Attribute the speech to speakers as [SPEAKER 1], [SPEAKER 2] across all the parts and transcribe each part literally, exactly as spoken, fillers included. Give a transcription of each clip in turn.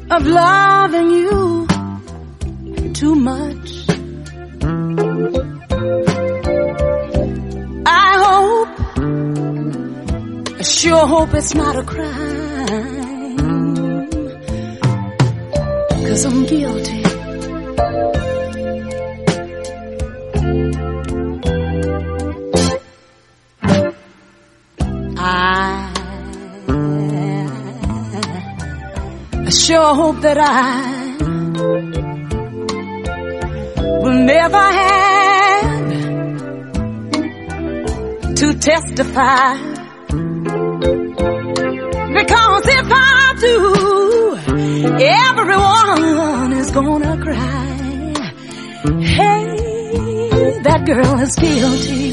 [SPEAKER 1] of loving you too much. I hope, I sure hope it's not a crime, 'cause I'm guilty. I sure hope that I will never have to testify, because if I do, everyone is gonna cry. Hey, that girl is guilty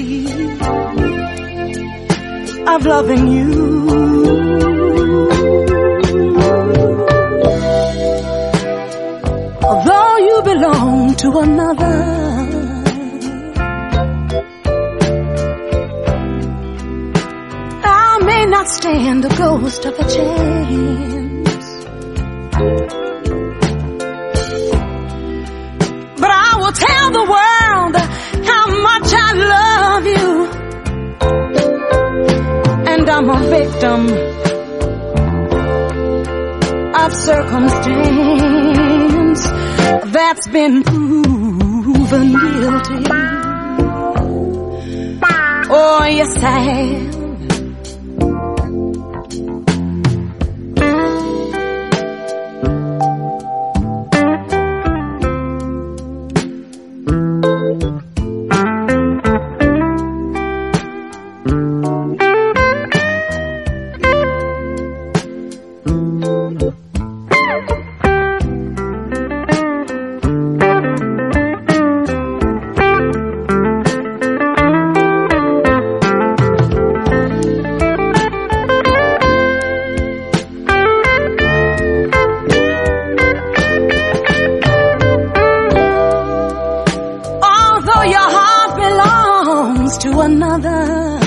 [SPEAKER 1] of loving you. Although you belong to another, I may not stand a ghost of a chance, but I will tell the world how much I love you, and I'm a victim of circumstance that's been proven guilty. Oh, yes, I have. To another,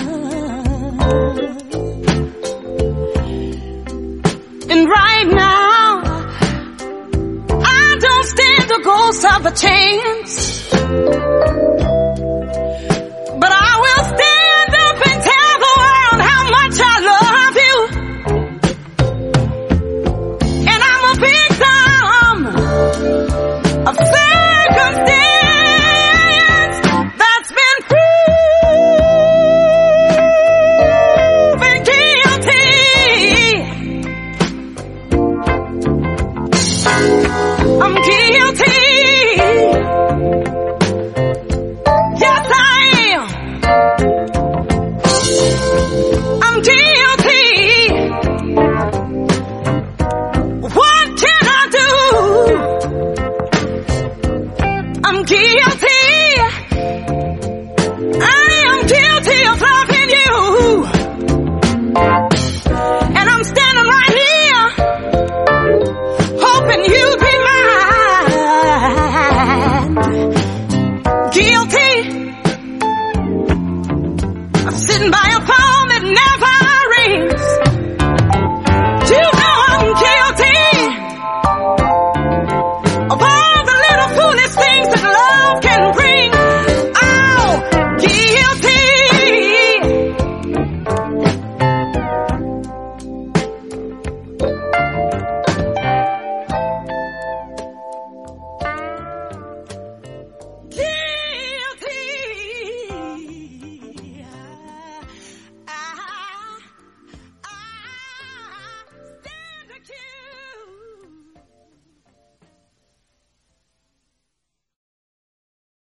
[SPEAKER 1] and right now I don't stand a ghost of a chance.